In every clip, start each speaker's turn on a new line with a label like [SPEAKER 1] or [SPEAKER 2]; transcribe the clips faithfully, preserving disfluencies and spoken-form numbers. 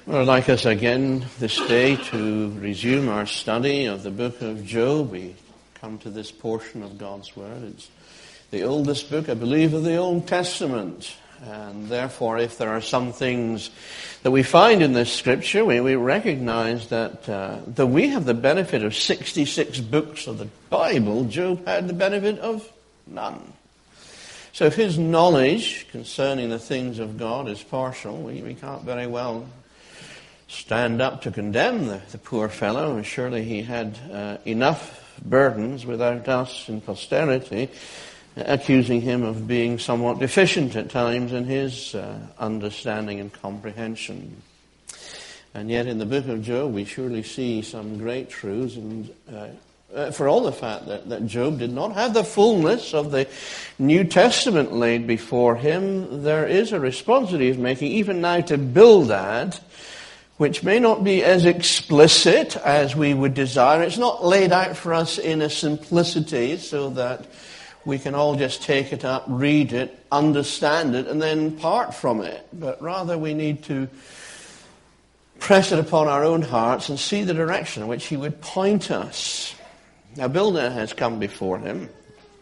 [SPEAKER 1] Well, I'd like us again this day to resume our study of the book of Job. We come to this portion of God's Word. It's the oldest book, I believe, of the Old Testament. And therefore, if there are some things that we find in this scripture, we, we recognize that uh, though we have the benefit of sixty-six books of the Bible, Job had the benefit of none. So if his knowledge concerning the things of God is partial, we, we can't very well stand up to condemn the, the poor fellow. Surely he had uh, enough burdens without us in posterity accusing him of being somewhat deficient at times in his uh, understanding and comprehension. And yet in the book of Job we surely see some great truths, and uh, uh, for all the fact that, that Job did not have the fullness of the New Testament laid before him, there is a response that he is making even now to Bildad, which may not be as explicit as we would desire. It's not laid out for us in a simplicity so that we can all just take it up, read it, understand it, and then part from it. But rather we need to press it upon our own hearts and see the direction in which he would point us. Now Bildad has come before him.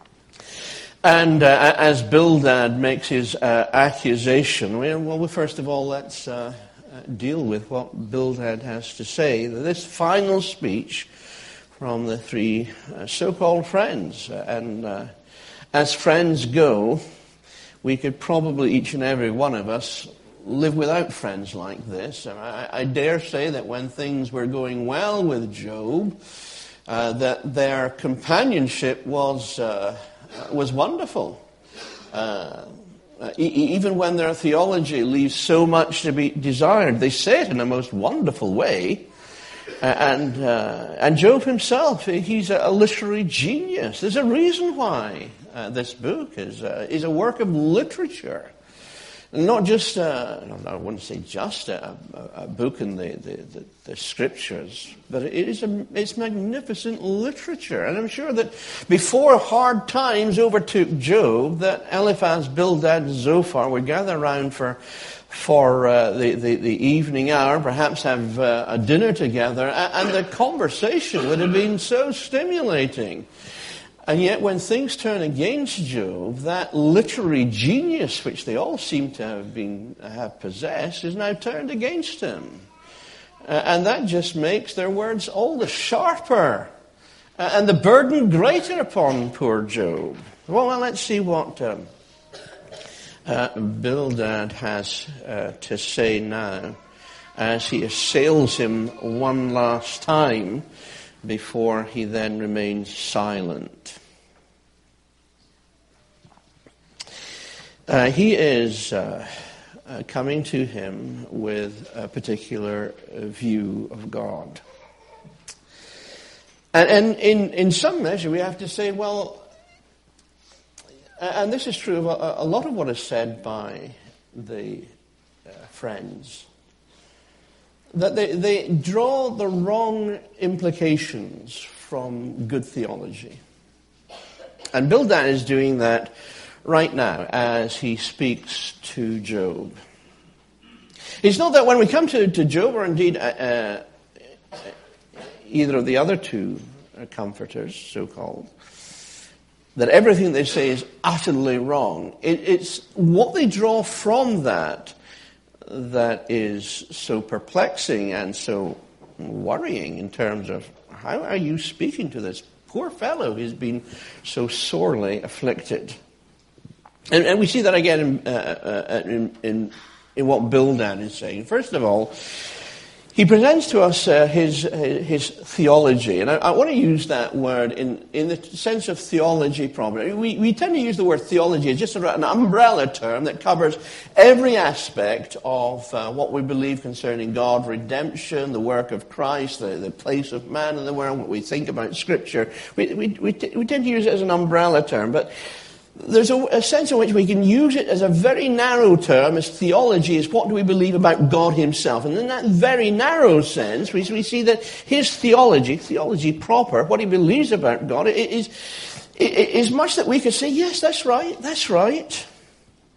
[SPEAKER 1] And uh, as Bildad makes his uh, accusation, well, first of all, let's Uh, deal with what Bildad has to say. This final speech from the three uh, so-called friends. And uh, as friends go, we could probably, each and every one of us, live without friends like this. I, I dare say that when things were going well with Job, uh, that their companionship was, uh, was wonderful. Uh, Uh, e- even when their theology leaves so much to be desired, they say it in a most wonderful way. Uh, and uh, and Job himself, he's a, a literary genius. There's a reason why uh, this book is uh, is a work of literature. Not just, uh, I wouldn't say just a, a, a book in the, the, the, the scriptures, but it is a, it's magnificent literature. And I'm sure that before hard times overtook Job, that Eliphaz, Bildad, and Zophar would gather around for for uh, the, the, the evening hour, perhaps have uh, a dinner together, and the conversation would have been so stimulating. And yet when things turn against Job, that literary genius which they all seem to have been have possessed is now turned against him. Uh, and that just makes their words all the sharper. Uh, and the burden greater upon poor Job. Well, well let's see what um, uh, Bildad has uh, to say now as he assails him one last time, before he then remains silent. Uh, he is uh, uh, coming to him with a particular uh, view of God. And, and in, in some measure we have to say, well, and this is true of a, a lot of what is said by the uh, friends, that they, they draw the wrong implications from good theology. And Bildad is doing that right now as he speaks to Job. It's not that when we come to, to Job, or indeed uh, uh, either of the other two comforters, so-called, that everything they say is utterly wrong. It, it's what they draw from that that is so perplexing and so worrying in terms of how are you speaking to this poor fellow who's been so sorely afflicted. And, and we see that again in, uh, uh, in, in, in what Bildad is saying. First of all, he presents to us uh, his his theology, and I, I want to use that word in, in the sense of theology proper. We, we tend to use the word theology as just an umbrella term that covers every aspect of uh, what we believe concerning God, redemption, the work of Christ, the, the place of man in the world, what we think about Scripture. We, we, we, t- we tend to use it as an umbrella term, but there's a, a sense in which we can use it as a very narrow term, as theology is what do we believe about God himself. And in that very narrow sense, we, we see that his theology, theology proper, what he believes about God, is, is much that we could say, yes, that's right, that's right.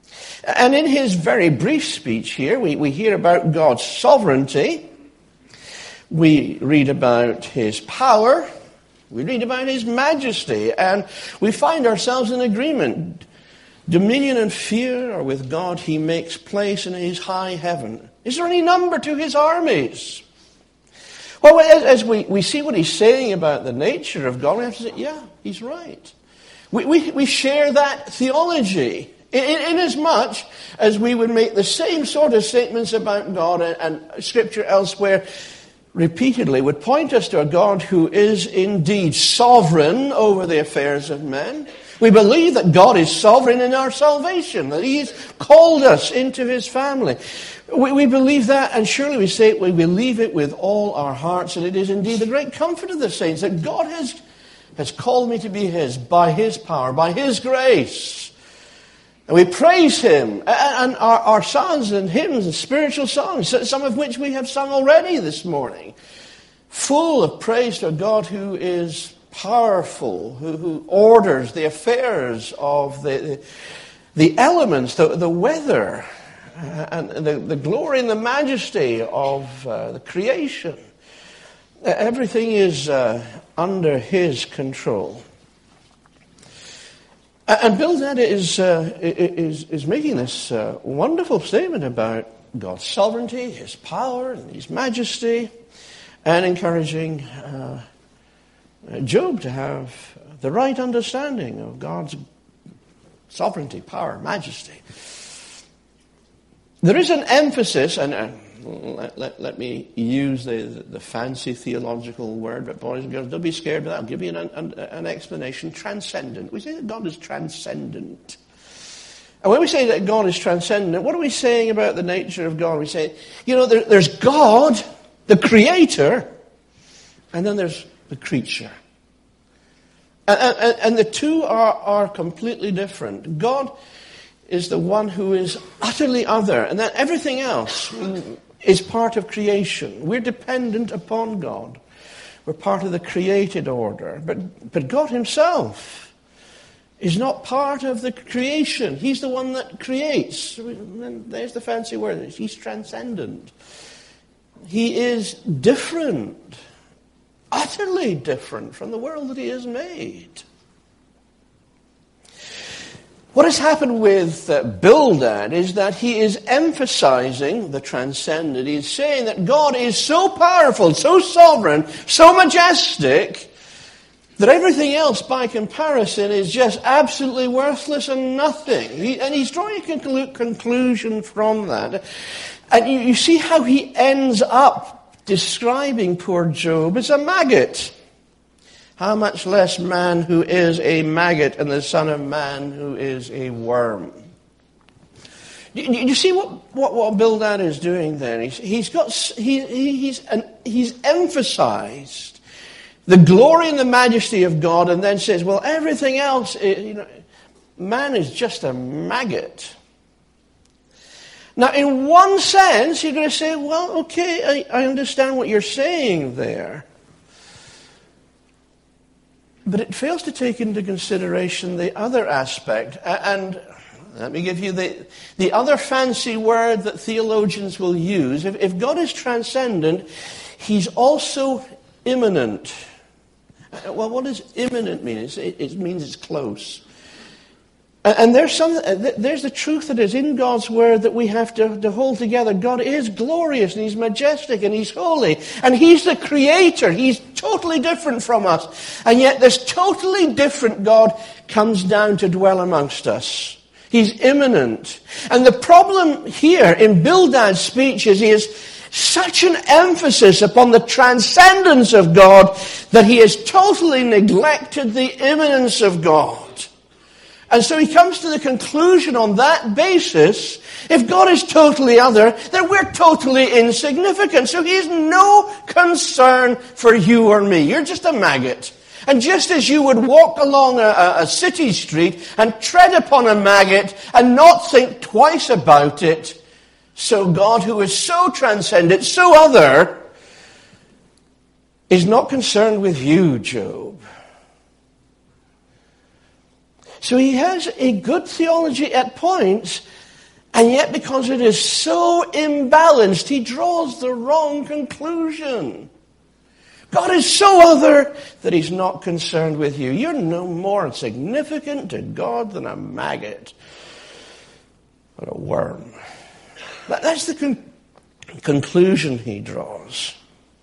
[SPEAKER 1] And in his very brief speech here, we, we hear about God's sovereignty. We read about his power. We read about his majesty. And we find ourselves in agreement. Dominion and fear are with God. He makes place in his high heaven. Is there any number to his armies? Well, as we, we see what he's saying about the nature of God, we have to say, yeah, he's right. We, we, we share that theology. In, in as much as we would make the same sort of statements about God, and, and Scripture elsewhere repeatedly would point us to a God who is indeed sovereign over the affairs of men. We believe that God is sovereign in our salvation, that he has called us into his family. We, we believe that, and surely we say it, we believe it with all our hearts, and it is indeed the great comfort of the saints that God has, has called me to be his by his power, by his grace. And we praise him, and our, our songs and hymns and spiritual songs, some of which we have sung already this morning, full of praise to a God who is powerful, who, who orders the affairs of the, the, the elements, the, the weather, and the, the glory and the majesty of uh, the creation. Everything is uh, under his control. And Bildad is, uh, is, is making this uh, wonderful statement about God's sovereignty, his power, and his majesty, and encouraging uh, Job to have the right understanding of God's sovereignty, power, majesty. There is an emphasis, and uh, let, let, let me use the, the fancy theological word, but boys and girls, don't be scared of that. I'll give you an, an, an explanation. Transcendent. We say that God is transcendent. And when we say that God is transcendent, what are we saying about the nature of God? We say, you know, there, there's God, the creator, and then there's the creature. And, and, and the two are, are completely different. God is the one who is utterly other, and that everything else is part of creation. We're dependent upon God. We're part of the created order. But, but God himself is not part of the creation. He's the one that creates. And there's the fancy word. He's transcendent. He is different, utterly different from the world that he has made. What has happened with uh, Bildad is that he is emphasizing the transcendent. He's saying that God is so powerful, so sovereign, so majestic, that everything else by comparison is just absolutely worthless and nothing. He, and he's drawing a conclu- conclusion from that. And you, you see how he ends up describing poor Job as a maggot. How much less man who is a maggot and the son of man who is a worm. Do you see what, what, what Bildad is doing there? He's, he's got he, he's an, he's emphasized the glory and the majesty of God, and then says, well, everything else, you know, man is just a maggot. Now, in one sense, you're going to say, well, okay, I, I understand what you're saying there. But it fails to take into consideration the other aspect. And let me give you the, the other fancy word that theologians will use. If, if God is transcendent, he's also immanent. Well, what does immanent mean? It's, it, it means it's close. And there's some, there's the truth that is in God's word that we have to, to hold together. God is glorious and he's majestic and he's holy. And he's the creator. He's totally different from us. And yet this totally different God comes down to dwell amongst us. He's immanent. And the problem here in Bildad's speech is he has such an emphasis upon the transcendence of God that he has totally neglected the immanence of God. And so he comes to the conclusion on that basis, if God is totally other, then we're totally insignificant. So he has no concern for you or me. You're just a maggot. And just as you would walk along a, a city street and tread upon a maggot and not think twice about it, so God, who is so transcendent, so other, is not concerned with you, Job. So he has a good theology at points, And yet, because it is so imbalanced, he draws the wrong conclusion. God is so other that he's not concerned with you. You're no more significant to God than a maggot or a worm. That's the con- conclusion he draws.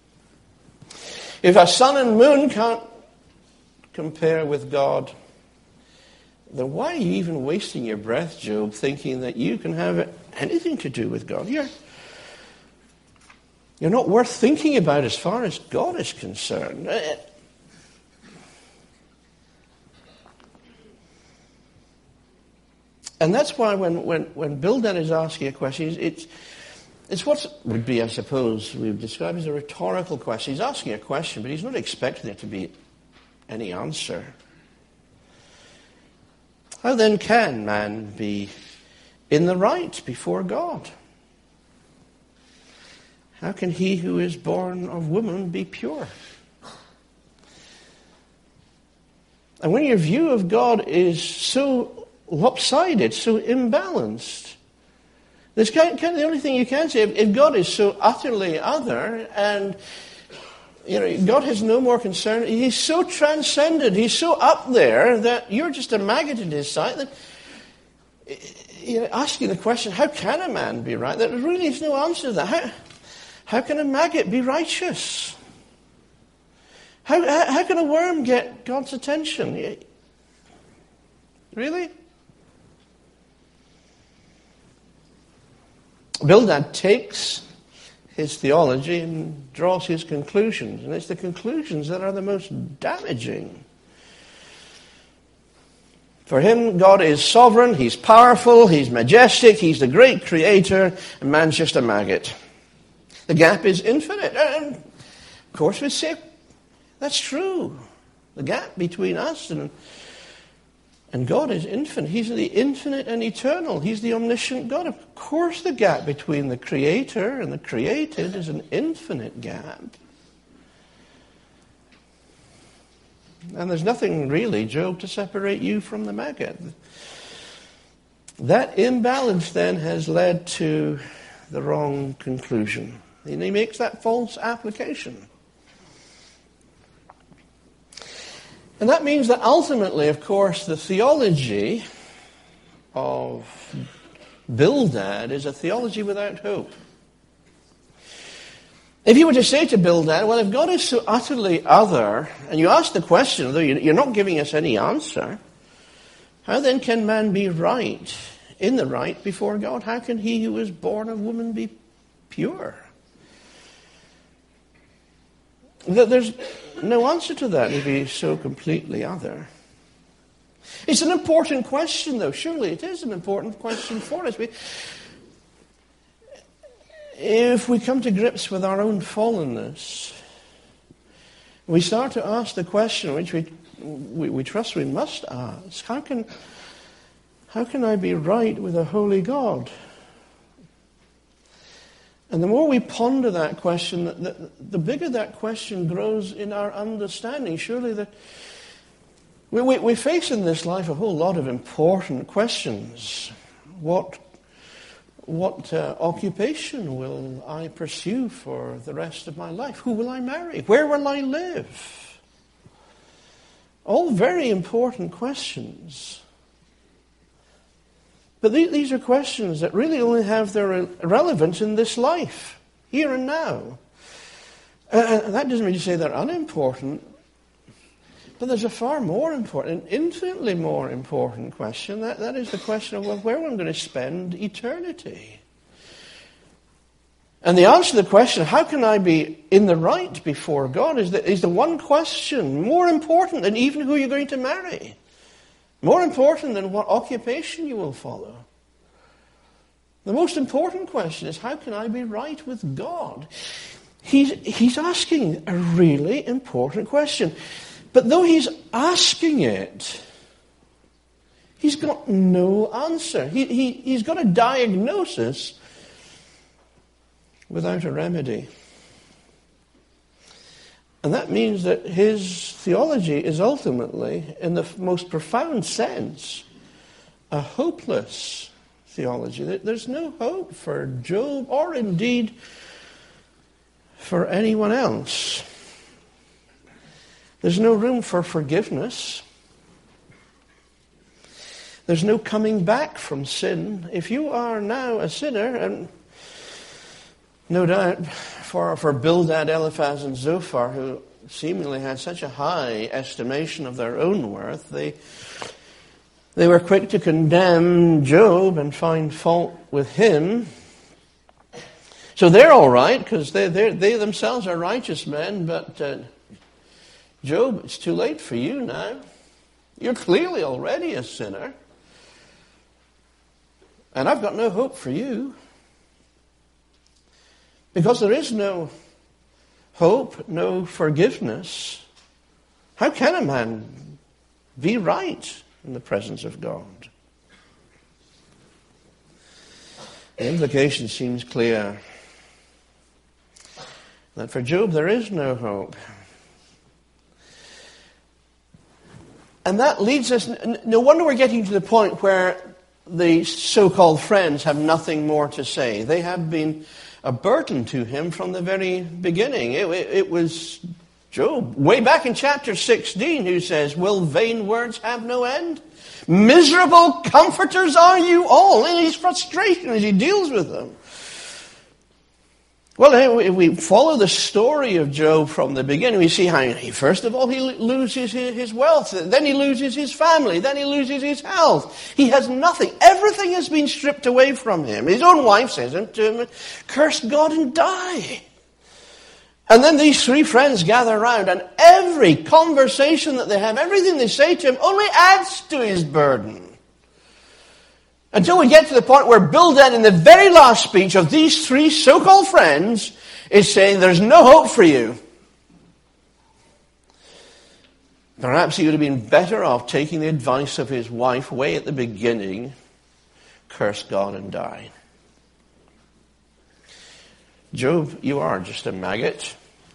[SPEAKER 1] If a sun and moon can't compare with God, then why are you even wasting your breath, Job, thinking that you can have anything to do with God? You're, you're not worth thinking about as far as God is concerned. And that's why when, when, when Bildad is asking a question, it's, it's what would be, I suppose, we would describe as a rhetorical question. He's asking a question, but he's not expecting there to be any answer. How then can man be in the right before God? How can he who is born of woman be pure? And when your view of God is so lopsided, so imbalanced, this kind, kind of the only thing you can say, if, if God is so utterly other and you know, God has no more concern. He's so transcended. He's so up there that you're just a maggot in his sight. That you know, asking the question, how can a man be right? There really is no answer to that. How, how can a maggot be righteous? How, how, how can a worm get God's attention? Really? Bildad takes his theology and draws his conclusions. And it's the conclusions that are the most damaging. For him, God is sovereign, he's powerful, he's majestic, he's the great creator, and man's just a maggot. The gap is infinite. And of course we say, that's true. The gap between us and And God is infinite. He's the infinite and eternal. He's the omniscient God. Of course the gap between the creator and the created is an infinite gap. And there's nothing really, Job, to separate you from the maggot. That imbalance then has led to the wrong conclusion. And he makes that false application. And that means that ultimately, of course, the theology of Bildad is a theology without hope. If you were to say to Bildad, well, if God is so utterly other, and you ask the question, although you're not giving us any answer, how then can man be right, in the right before God? How can he who is born of woman be pure? There's no answer to that if he's so completely other. It's an important question, though. Surely it is an important question for us. We, if we come to grips with our own fallenness, we start to ask the question which we, we, we trust we must ask. How can, how can I be right with a holy God? And the more we ponder that question, the, the bigger that question grows in our understanding. Surely that we, we, we face in this life a whole lot of important questions. What, what uh, occupation will I pursue for the rest of my life? Who will I marry? Where will I live? All very important questions. But these are questions that really only have their relevance in this life, here and now. And that doesn't mean to say they're unimportant, but there's a far more important, infinitely more important question. That, that is the question of, well, where am I going to spend eternity? And the answer to the question, how can I be in the right before God, is the, is the one question more important than even who you're going to marry. More important than what occupation you will follow. The most important question is, how can I be right with God? He's, he's asking a really important question. But though he's asking it, he's got no answer. He, he, he's got a diagnosis without a remedy. And that means that his theology is ultimately, in the most profound sense, a hopeless theology. There's no hope for Job or indeed for anyone else. There's no room for forgiveness. There's no coming back from sin. If you are now a sinner, and no doubt for, for Bildad, Eliphaz, and Zophar, who seemingly had such a high estimation of their own worth, they, they were quick to condemn Job and find fault with him. So they're all right, because they, they themselves are righteous men, but uh, Job, it's too late for you now. You're clearly already a sinner. And I've got no hope for you. Because there is no hope, no forgiveness. How can a man be right in the presence of God? The implication seems clear. That for Job there is no hope. And that leads us, no wonder we're getting to the point where the so-called friends have nothing more to say. They have been a burden to him from the very beginning. It, it, it was Job, way back in chapter sixteen, who says, will vain words have no end? Miserable comforters are you all. In his frustration as he deals with them. Well, if we follow the story of Job from the beginning, we see how, he, first of all, he loses his wealth. Then he loses his family. Then he loses his health. He has nothing. Everything has been stripped away from him. His own wife says to him, curse God and die. And then these three friends gather around, and every conversation that they have, everything they say to him, only adds to his burden. Until we get to the point where Bildad, in the very last speech of these three so-called friends, is saying, there's no hope for you. Perhaps he would have been better off taking the advice of his wife way at the beginning, curse God and die. Job, you are just a maggot.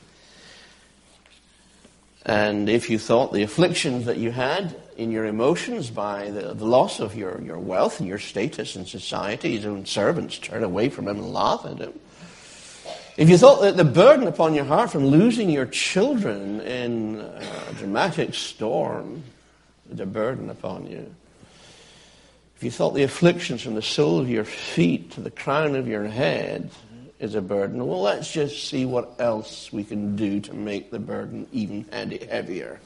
[SPEAKER 1] And if you thought the afflictions that you had in your emotions by the, the loss of your, your wealth and your status in society, his own servants turn away from him and laugh at him. If you thought that the burden upon your heart from losing your children in a dramatic storm is a burden upon you. If you thought the afflictions from the sole of your feet to the crown of your head is a burden, well, let's just see what else we can do to make the burden even heavier.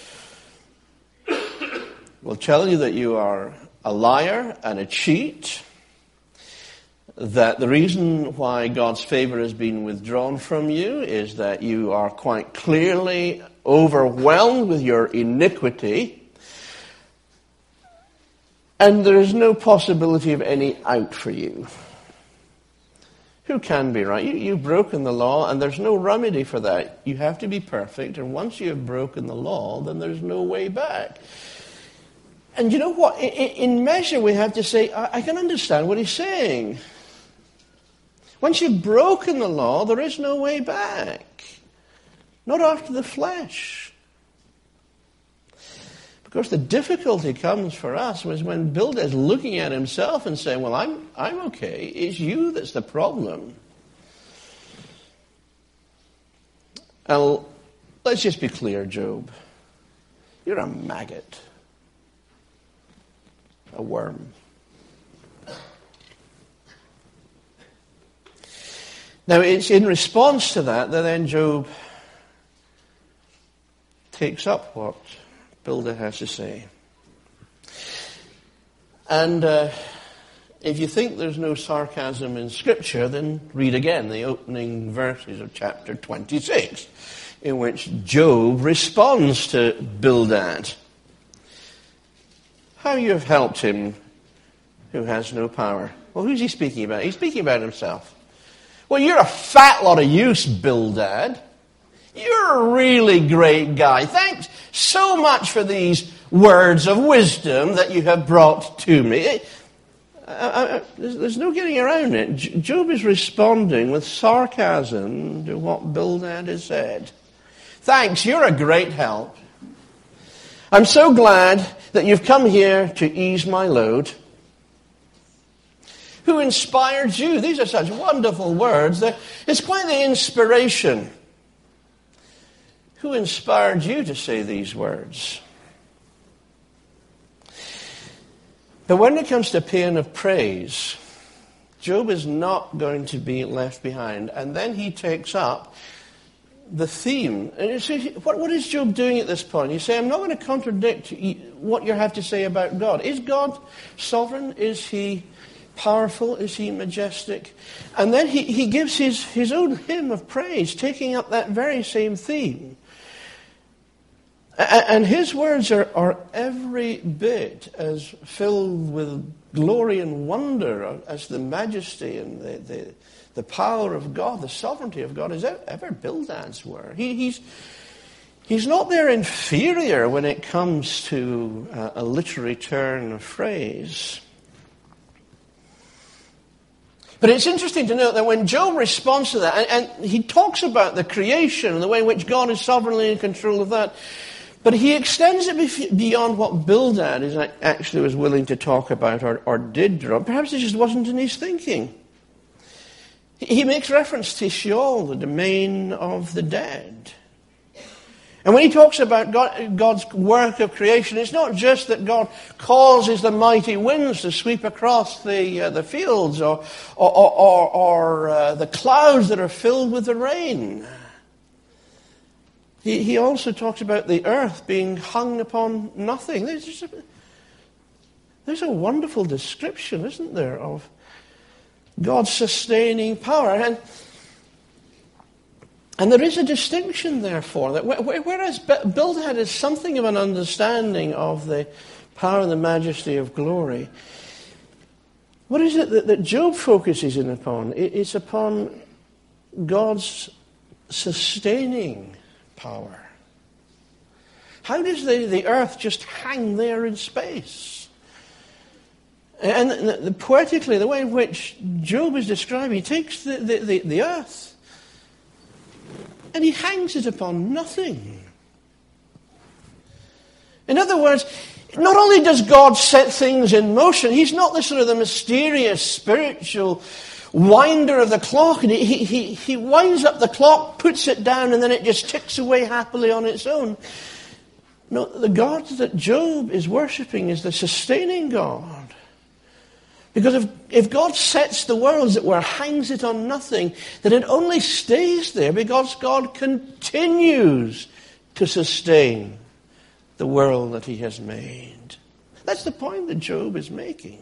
[SPEAKER 1] We'll tell you that you are a liar and a cheat, that the reason why God's favor has been withdrawn from you is that you are quite clearly overwhelmed with your iniquity, and there is no possibility of any out for you. Who can be right? You, you've broken the law, and there's no remedy for that. You have to be perfect, and once you have broken the law, then there's no way back. And you know what? In, in measure, we have to say, I, I can understand what he's saying. Once you've broken the law, there is no way back. Not after the flesh. Because the difficulty comes for us was when Bildad is looking at himself and saying, well, I'm, I'm okay. It's you that's the problem. And let's just be clear, Job. You're a maggot. A worm. Now, it's in response to that that then Job takes up what Bildad has to say. And uh, if you think there's no sarcasm in Scripture, then read again the opening verses of chapter twenty-six, in which Job responds to Bildad. How you have helped him who has no power. Well, who's he speaking about? He's speaking about himself. Well, you're a fat lot of use, Bildad. You're a really great guy. Thanks so much for these words of wisdom that you have brought to me. I, I, I, there's, there's no getting around it. Job is responding with sarcasm to what Bildad has said. Thanks, you're a great help. I'm so glad that you've come here to ease my load. Who inspired you? These are such wonderful words. They're, it's quite the inspiration. Who inspired you to say these words? But when it comes to paean of praise, Job is not going to be left behind. And then he takes up the theme. And you see, what, what is Job doing at this point? You say, I'm not going to contradict what you have to say about God. Is God sovereign? Is he powerful? Is he majestic? And then he, he gives his, his own hymn of praise, taking up that very same theme. And his words are, are every bit as filled with glory and wonder as the majesty and the, the, the power of God, the sovereignty of God, as ever Bildad's were. He, he's, he's not there inferior when it comes to uh, a literary turn of phrase. But it's interesting to note that when Job responds to that, and, and he talks about the creation and the way in which God is sovereignly in control of that, but he extends it beyond what Bildad is actually was willing to talk about or, or did draw. Perhaps it just wasn't in his thinking. He makes reference to Sheol, the domain of the dead. And when he talks about God, God's work of creation, it's not just that God causes the mighty winds to sweep across the uh, the fields or, or, or, or uh, the clouds that are filled with the rain. He, he also talks about the earth being hung upon nothing. There's, just a, there's a wonderful description, isn't there, of God's sustaining power. And, and there is a distinction, therefore, that whereas Bildad is something of an understanding of the power and the majesty of glory, what is it that, that Job focuses in upon? It's upon God's sustaining power. How does the, the earth just hang there in space? And the, the, poetically, the way in which Job is describing, he takes the, the, the, the earth and he hangs it upon nothing. In other words, not only does God set things in motion, he's not the sort of the mysterious, spiritual winder of the clock, and he, he, he winds up the clock, puts it down, and then it just ticks away happily on its own. No, the God that Job is worshipping is the sustaining God. Because if, if God sets the world, as it were, hangs it on nothing, then it only stays there because God continues to sustain the world that he has made. That's the point that Job is making.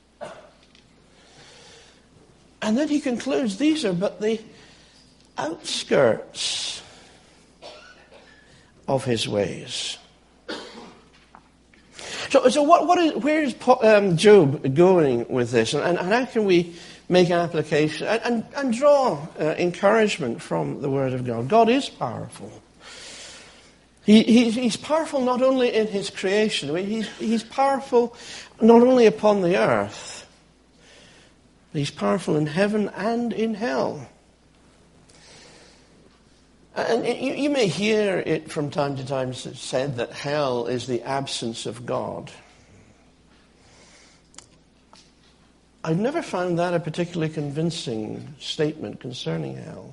[SPEAKER 1] And then he concludes, these are but the outskirts of his ways. So, so what, what is, where is um, Job going with this? And, and how can we make application and, and, and draw uh, encouragement from the Word of God? God is powerful. He, he, he's powerful not only in his creation, he's, he's powerful not only upon the earth, he's powerful in heaven and in hell. And you, you may hear it from time to time said that hell is the absence of God. I've never found that a particularly convincing statement concerning hell.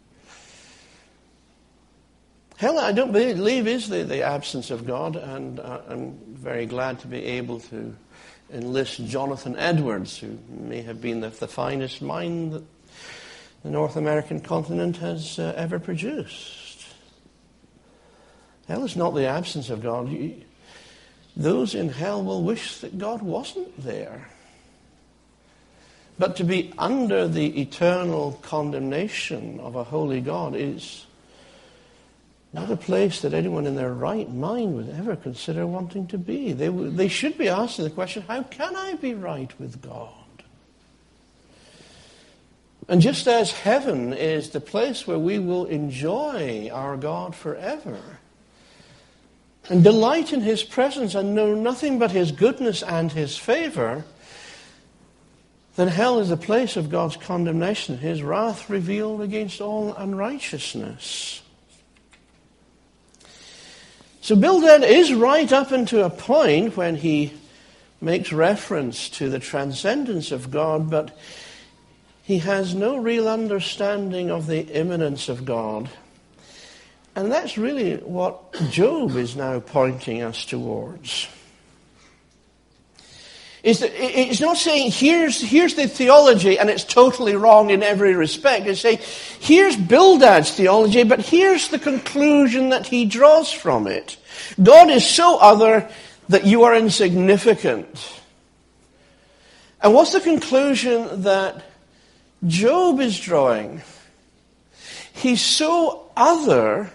[SPEAKER 1] Hell, I don't believe, is the, the absence of God, and uh, I'm very glad to be able to enlist Jonathan Edwards, who may have been the, the finest mind that the North American continent has uh, ever produced. Hell is not the absence of God. You, those in hell will wish that God wasn't there. But to be under the eternal condemnation of a holy God is not a place that anyone in their right mind would ever consider wanting to be. They, they should be asking the question, how can I be right with God? And just as heaven is the place where we will enjoy our God forever and delight in his presence and know nothing but his goodness and his favor, then hell is the place of God's condemnation, his wrath revealed against all unrighteousness. So Bildad is right up into a point when he makes reference to the transcendence of God, but he has no real understanding of the immanence of God. And that's really what Job is now pointing us towards. It's not saying, here's, here's the theology and it's totally wrong in every respect. It's saying, here's Bildad's theology, but here's the conclusion that he draws from it. God is so other that you are insignificant. And what's the conclusion that Job is drawing? He's so other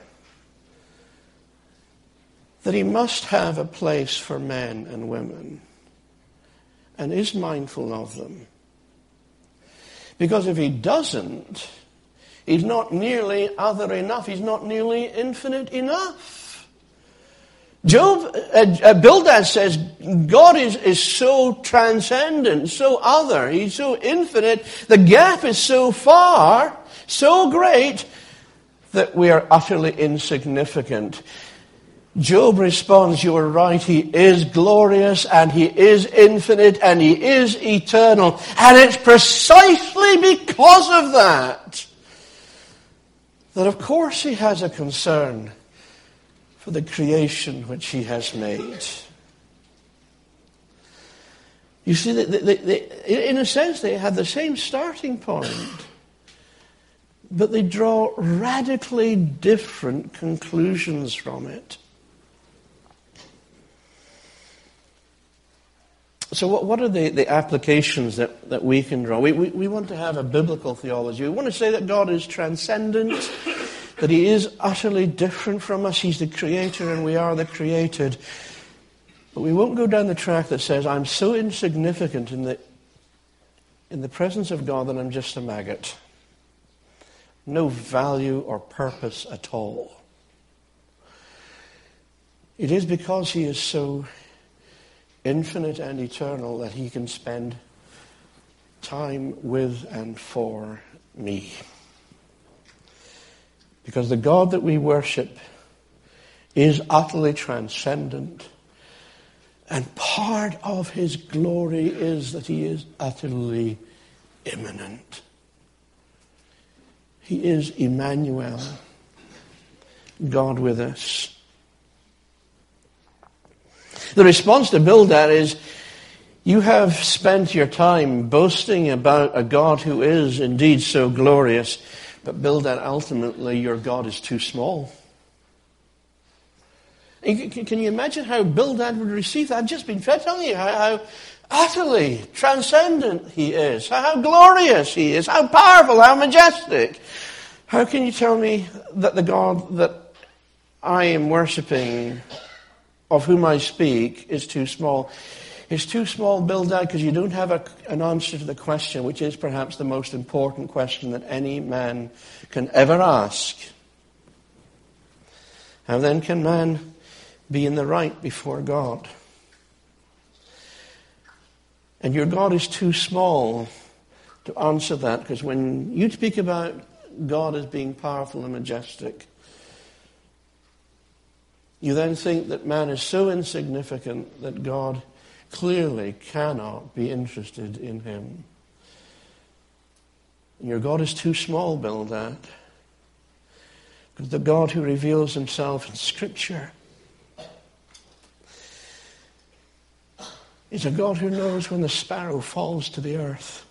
[SPEAKER 1] that he must have a place for men and women, and is mindful of them. Because if he doesn't, he's not nearly other enough. He's not nearly infinite enough. Job, uh, uh, Bildad says, God is, is so transcendent, so other. He's so infinite. The gap is so far, so great, that we are utterly insignificant. Job responds, you are right, he is glorious and he is infinite and he is eternal. And it's precisely because of that that of course he has a concern for the creation which he has made. You see, they, they, they, in a sense they have the same starting point, but they draw radically different conclusions from it. So what, what are the, the applications that, that we can draw? We, we, we want to have a biblical theology. We want to say that God is transcendent, that he is utterly different from us. He's the creator and we are the created. But we won't go down the track that says, I'm so insignificant in the, in the presence of God that I'm just a maggot. No value or purpose at all. It is because he is so infinite and eternal that he can spend time with and for me. Because the God that we worship is utterly transcendent, and part of his glory is that he is utterly immanent. He is Emmanuel, God with us. The response to Bildad is, you have spent your time boasting about a God who is indeed so glorious, but Bildad, ultimately your God is too small. Can you imagine how Bildad would receive that? I've just been telling you how, how utterly transcendent he is, how glorious he is, how powerful, how majestic. How can you tell me that the God that I am worshipping, of whom I speak, is too small? It's too small, Bildad, because you don't have a, an answer to the question, which is perhaps the most important question that any man can ever ask. How then can man be in the right before God? And your God is too small to answer that, because when you speak about God as being powerful and majestic, you then think that man is so insignificant that God clearly cannot be interested in him. And your God is too small, Bildad, because the God who reveals himself in Scripture is a God who knows when the sparrow falls to the earth,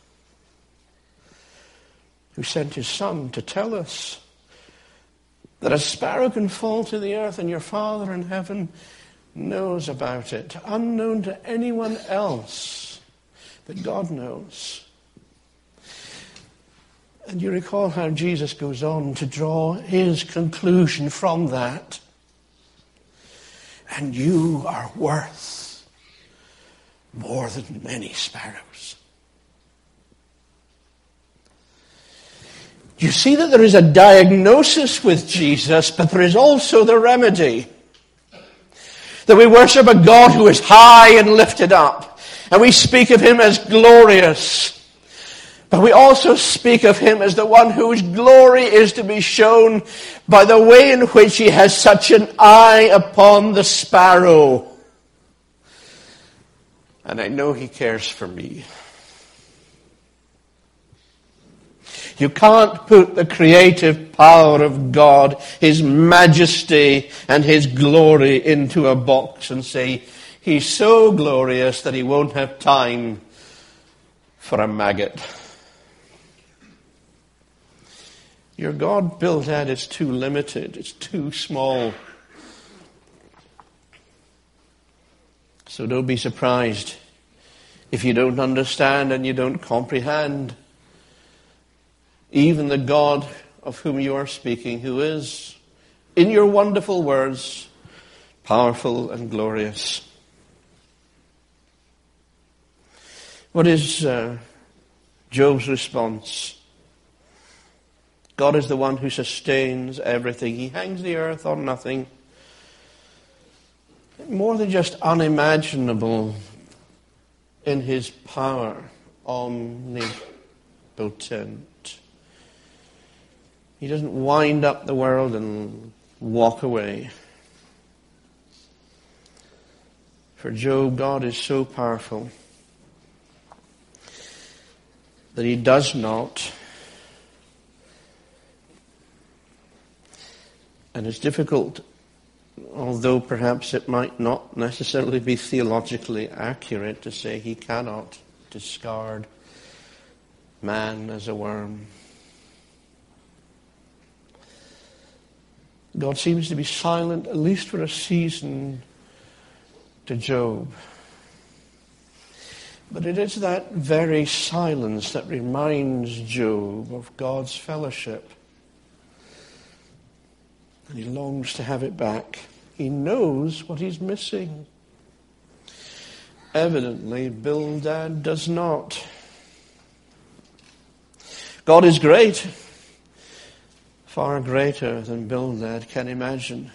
[SPEAKER 1] who sent his Son to tell us that a sparrow can fall to the earth and your Father in heaven knows about it, unknown to anyone else, but God knows. And you recall how Jesus goes on to draw his conclusion from that. And you are worth more than many sparrows. You see that there is a diagnosis with Jesus, but there is also the remedy. That we worship a God who is high and lifted up. And we speak of him as glorious. But we also speak of him as the one whose glory is to be shown by the way in which he has such an eye upon the sparrow. And I know he cares for me. You can't put the creative power of God, his majesty and his glory into a box and say, he's so glorious that he won't have time for a maggot. Your God, Bildad, is too limited. It's too small. So don't be surprised if you don't understand and you don't comprehend. Even the God of whom you are speaking, who is, in your wonderful words, powerful and glorious. What is uh, Job's response? God is the one who sustains everything. He hangs the earth on nothing. More than just unimaginable in his power, omnipotent. He doesn't wind up the world and walk away. For Job, God is so powerful that he does not, and it's difficult, although perhaps it might not necessarily be theologically accurate to say he cannot discard man as a worm. God seems to be silent, at least for a season, to Job. But it is that very silence that reminds Job of God's fellowship. And he longs to have it back. He knows what he's missing. Evidently, Bildad does not. God is great. Far greater than Bildad can imagine.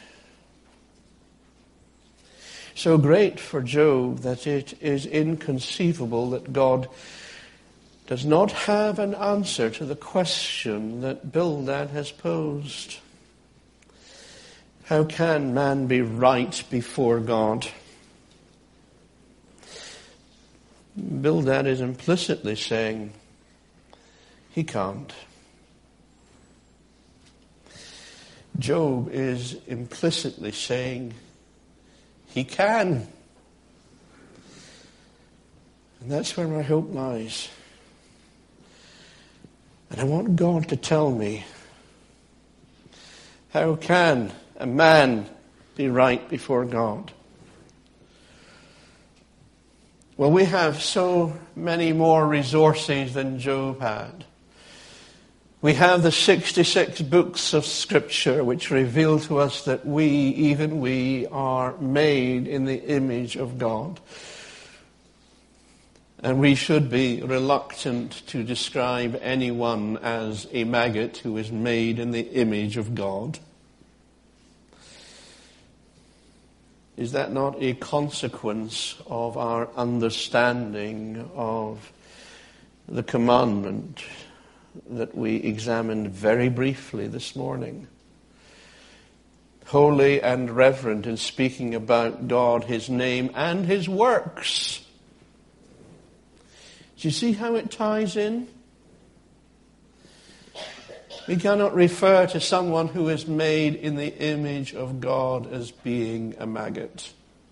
[SPEAKER 1] So great for Job that it is inconceivable that God does not have an answer to the question that Bildad has posed. How can man be right before God? Bildad is implicitly saying he can't. Job is implicitly saying he can. And that's where my hope lies. And I want God to tell me, how can a man be right before God? Well, we have so many more resources than Job had. We have the sixty-six books of Scripture which reveal to us that we, even we, are made in the image of God. And we should be reluctant to describe anyone as a maggot who is made in the image of God. Is that not a consequence of our understanding of the commandment that we examined very briefly this morning? Holy and reverent in speaking about God, his name, and his works. Do you see how it ties in? We cannot refer to someone who is made in the image of God as being a maggot.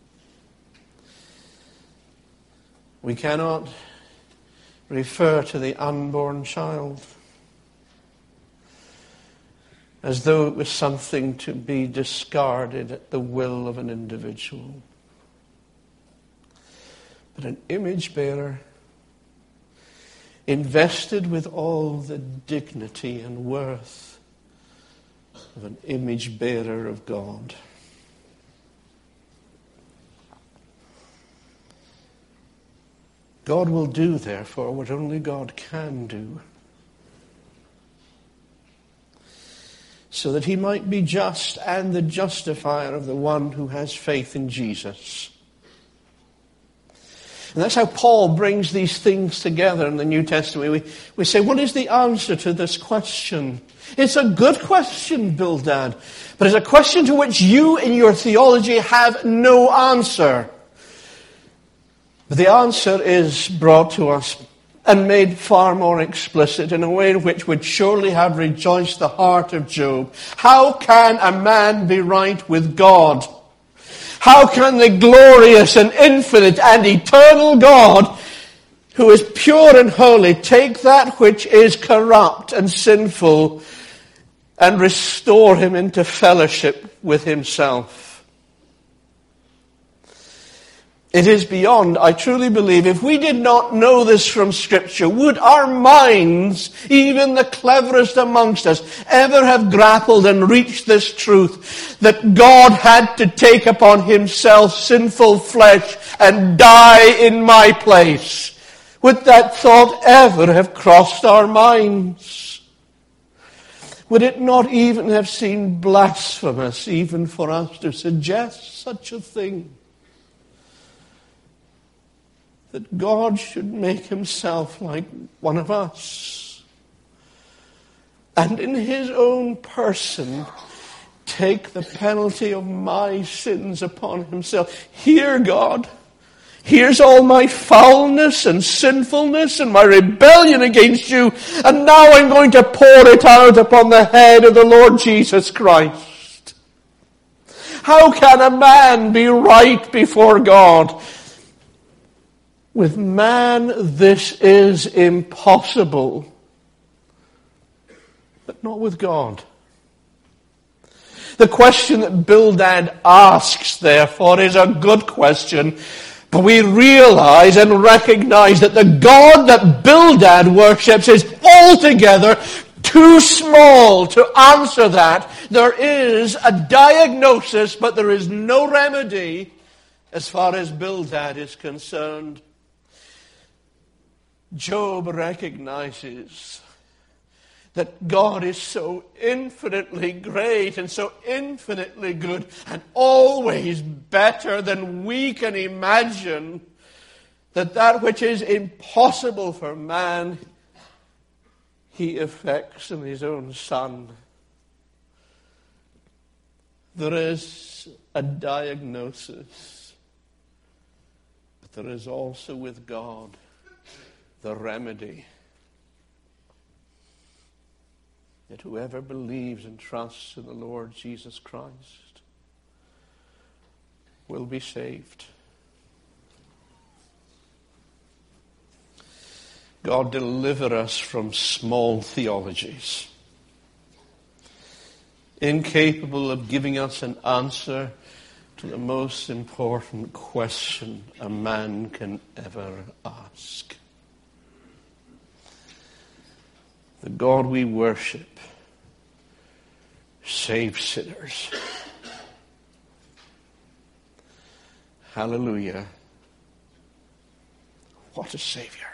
[SPEAKER 1] We cannot refer to the unborn child as though it was something to be discarded at the will of an individual. But an image bearer, invested with all the dignity and worth of an image bearer of God. God will do, therefore, what only God can do, so that he might be just and the justifier of the one who has faith in Jesus. And that's how Paul brings these things together in the New Testament. We, we say, what is the answer to this question? It's a good question, Bildad, but it's a question to which you in your theology have no answer. But the answer is brought to us and made far more explicit in a way which would surely have rejoiced the heart of Job. How can a man be right with God? How can the glorious and infinite and eternal God, who is pure and holy, take that which is corrupt and sinful and restore him into fellowship with himself? It is beyond, I truly believe, if we did not know this from Scripture, would our minds, even the cleverest amongst us, ever have grappled and reached this truth that God had to take upon himself sinful flesh and die in my place? Would that thought ever have crossed our minds? Would it not even have seemed blasphemous even for us to suggest such a thing? That God should make himself like one of us, and in his own person take the penalty of my sins upon himself. Here, God, here's all my foulness and sinfulness and my rebellion against you, and now I'm going to pour it out upon the head of the Lord Jesus Christ. How can a man be right before God? With man, this is impossible, but not with God. The question that Bildad asks, therefore, is a good question, but we realize and recognize that the God that Bildad worships is altogether too small to answer that. There is a diagnosis, but there is no remedy as far as Bildad is concerned. Job recognizes that God is so infinitely great and so infinitely good and always better than we can imagine, that that which is impossible for man, he effects in his own Son. There is a diagnosis, but there is also with God the remedy, that whoever believes and trusts in the Lord Jesus Christ will be saved. God, deliver us from small theologies, incapable of giving us an answer to the most important question a man can ever ask. The God we worship saves sinners. Hallelujah. What a Savior.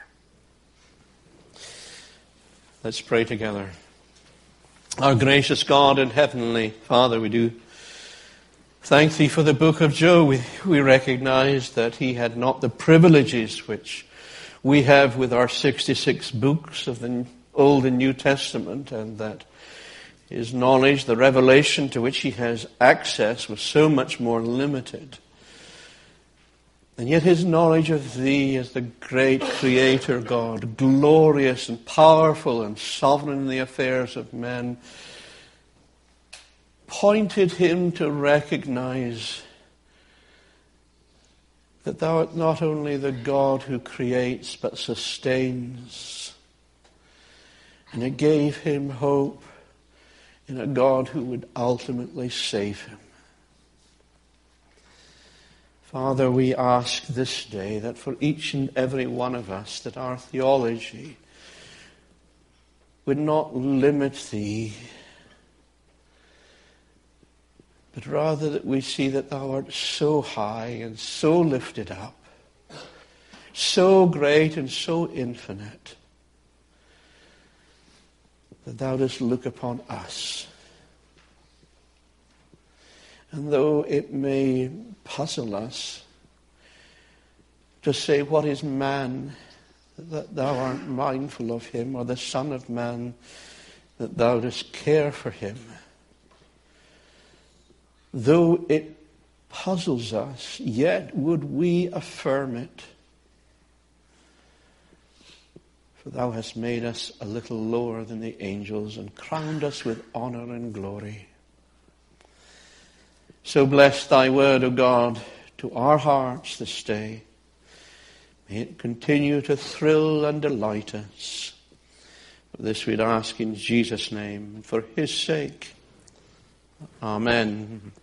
[SPEAKER 1] Let's pray together. Our gracious God and Heavenly Father, we do thank Thee for the book of Job. We, we recognize that he had not the privileges which we have with our sixty-six books of the Old and New Testament, and that his knowledge, the revelation to which he has access, was so much more limited. And yet his knowledge of Thee as the great Creator God, glorious and powerful and sovereign in the affairs of men, pointed him to recognize that Thou art not only the God who creates but sustains. And it gave him hope in a God who would ultimately save him. Father, we ask this day that for each and every one of us, that our theology would not limit Thee, but rather that we see that Thou art so high and so lifted up, so great and so infinite, that Thou dost look upon us. And though it may puzzle us to say, what is man that Thou art mindful of him, or the Son of Man that Thou dost care for him, though it puzzles us, yet would we affirm it For thou hast made us a little lower than the angels and crowned us with honor and glory. So bless thy word, O God, to our hearts this day. May it continue to thrill and delight us. For this we'd ask in Jesus' name, and for his sake. Amen.